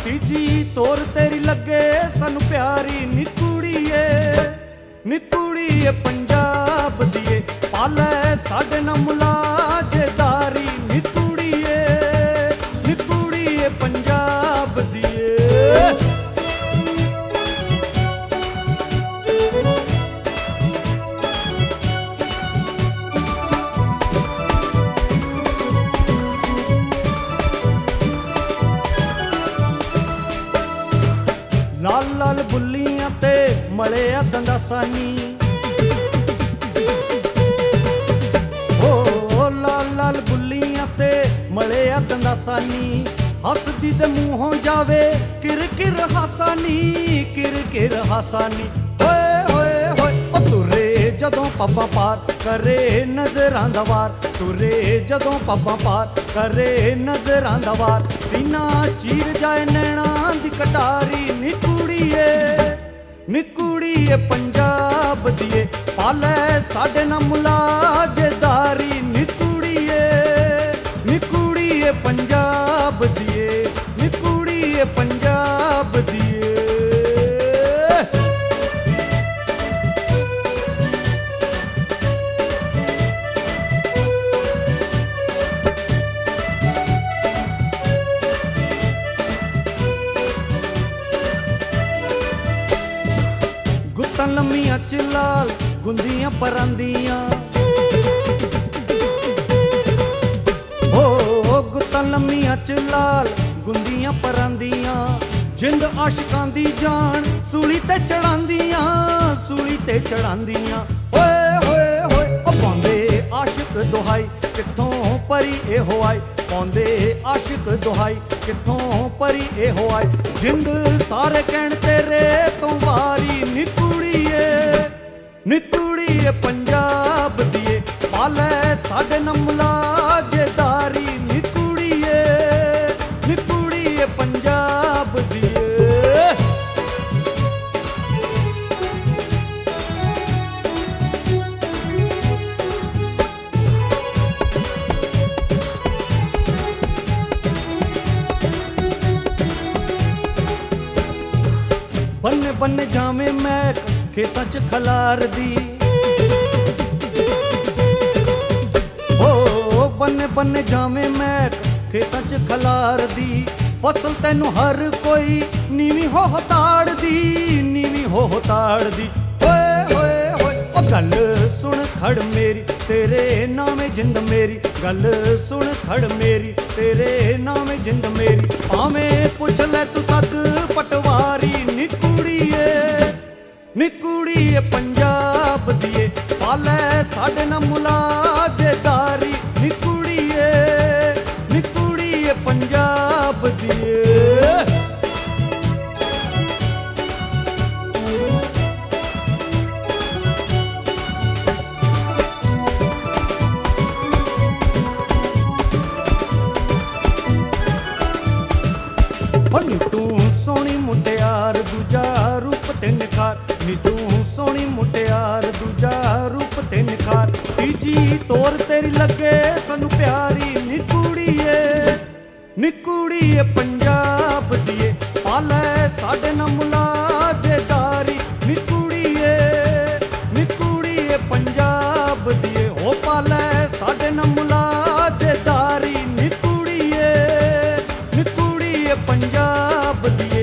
ਤੀਜੀ ਤੋਰ ਤੇਰੀ ਲੱਗੇ ਸਾਨੂੰ ਪਿਆਰੀ ਨੀ ਕੁੜੀਏ ਪੰਜਾਬ ਦੀਏ ਪਾਲੇ ਸਾਡੇ ਨਾਲ ਮੁਲਾਜੇਦਾਰੀ ਨੀ ਕੁੜੀਏ ਪੰਜਾਬ ਦੀਏ। ਲਾਲ ਲਾਲ ਬੁੱਲੀਆਂ ਤੇ ਮਲਿਆ ਦੰਦਾਸਾਨੀ, ਓ ਲਾਲ ਲਾਲ ਬੁੱਲੀਆਂ ਤੇ ਮਲਿਆ ਦੰਦਾਸਾਨੀ, ਹੱਸਦੀ ਤੇ ਮੂੰਹੋਂ ਜਾਵੇ ਕਿਰ ਕਿਰ ਹਾਸਾਨੀ। ਓਏ ਹੋਏ ਹੋਏ ਓ ਤੁਰੇ ਜਦੋਂ ਪੱਬਾਂ ਪਾਰ ਕਰੇ ਨਜ਼ਰਾਂ ਦਾ ਵਾਰ, ਤੁਰੇ ਜਦੋਂ ਪੱਬਾਂ ਪਾਰ ਕਰੇ ਨਜ਼ਰਾਂ ਦਾ ਵਾਰ, ਸੀਨਾ ਚੀਰ ਜਾਏ ਨੈਣਾਂ ਦੀ ਕਟਾਰੀ ਨੀ ਕੁੜੀਏ ਪੰਜਾਬ ਦੀਏ ਪਾਲੇ ਸਾਡੇ ਨਾਲ ਮੁਲਾਜੇਦਾਰੀ ਨੀ ਕੁੜੀਏ ਪੰਜਾਬ ਦੀਏ ਨੀ ਕੁੜੀਏ ਪੰਜਾਬ ਦੀਏ। ਗੁੱਤਾਂ ਲੰਮੀਆਂ ਚ ਲਾਲ ਗੁੰਦੀਆਂ ਪਰਾਂਦੀਆਂ, ਓ ਗੁੱਤਾਂ ਲੰਮੀਆਂ ਚ ਲਾਲ ਗੁੰਦੀਆਂ ਪਰਾਂਦੀਆਂ, ਜਿੰਦ ਆਸ਼ਿਕਾਂ ਦੀ ਜਾਨ ਸੂਲੀ ਤੇ ਚੜਾਂਦੀਆਂ। ਓਏ ਹੋਏ ਹੋਏ ਓ ਪਾਉਂਦੇ ਆਸ਼ਿਕ ਦੁਹਾਈ ਕਿੱਥੋਂ ਪਰੀ ਇਹੋ ਆਈ, ਪਾਉਂਦੇ ਆਸ਼ਿਕ ਦੁਹਾਈ ਕਿੱਥੋਂ ਪਰੀ ਇਹੋ ਆਈ, ਜਿੰਦ ਸਾਰੇ ਕਹਿਣ ਤੇਰੇ ਤੋਂ ਵਾਰੀ ਨੀ ਕੁੜੀਏ ਪੰਜਾਬ ਦੀਏ ਪਾਲੇ ਸਾਡੇ ਨਾਲ ਮੁਲਾਜੇਦਾਰੀ ਨੀ ਕੁੜੀਏ ਪੰਜਾਬ ਦੀਏ। ਬੰਨੇ ਬੰਨੇ ਜਾਵੇਂ ਮੈਂ ਖੇਤਾਂ ਚ ਖਲਾਰਦੀ, ਓ ਬੰਨੇ ਬੰਨੇ ਜਾਵੇਂ ਮੈਂ ਖੇਤਾਂ ਚ ਖਲਾਰਦੀ, ਫਸਲ ਤੈਨੂੰ ਹਰ ਕੋਈ ਨੀਵੀਂ ਹੋ ਤਾੜਦੀ। ਓਏ ਹੋਏ ਹੋਏ ਓ ਗੱਲ ਸੁਣ ਖੜ ਮੇਰੀ ਤੇਰੇ ਨਾਵੇਂ ਜਿੰਦ ਮੇਰੀ, ਗੱਲ ਸੁਣ ਖੜ ਮੇਰੀ ਤੇਰੇ ਨਾਵੇਂ ਜਿੰਦ ਮੇਰੀ, ਭਾਵੇਂ ਪੁੱਛ ਲੈ ਤੂੰ ਸੱਦ ਪਟਵਾਰੀ ਨੀ ਕੁੜੀਏ ਪੰਜਾਬ ਦੀਏ ਪਾਲੇ ਸਾਡੇ ਨਾਲ ਮੁਲਾਜੇਦਾਰੀ ਨੀ ਕੁੜੀਏ ਪੰਜਾਬ ਦੀਏ। ਨੀ ਤੂੰ ਸੋਹਣੀ ਮੁਟਿਆਰ ਦੂਜਾ ਰੂਪ ਤੇ ਨਿਖਾਰ, ਨੀ ਤੂੰ ਸੋਹਣੀ ਮੁਟਿਆਰ ਦੂਜਾ ਰੂਪ ਤੇ ਨਿਖਾਰ, ਤੀਜੀ ਤੋਰ ਤੇਰੀ ਲੱਗੇ ਸਾਨੂੰ ਪਿਆਰੀ ਨੀ ਕੁੜੀਏ ਪੰਜਾਬ ਦੀਏ ਪਾਲੇ ਸਾਡੇ ਨਾਲ ਮੁਲਾਜੇਦਾਰੀ ਨੀ ਕੁੜੀਏ ਪੰਜਾਬ ਦੀਏ, ਹੋ ਪਾਲੇ ਸਾਡੇ ਨਾਲ ਮੁਲਾਜੇਦਾਰੀ ਨੀ ਕੁੜੀਏ ਪੰਜਾਬ ਦੀਏ।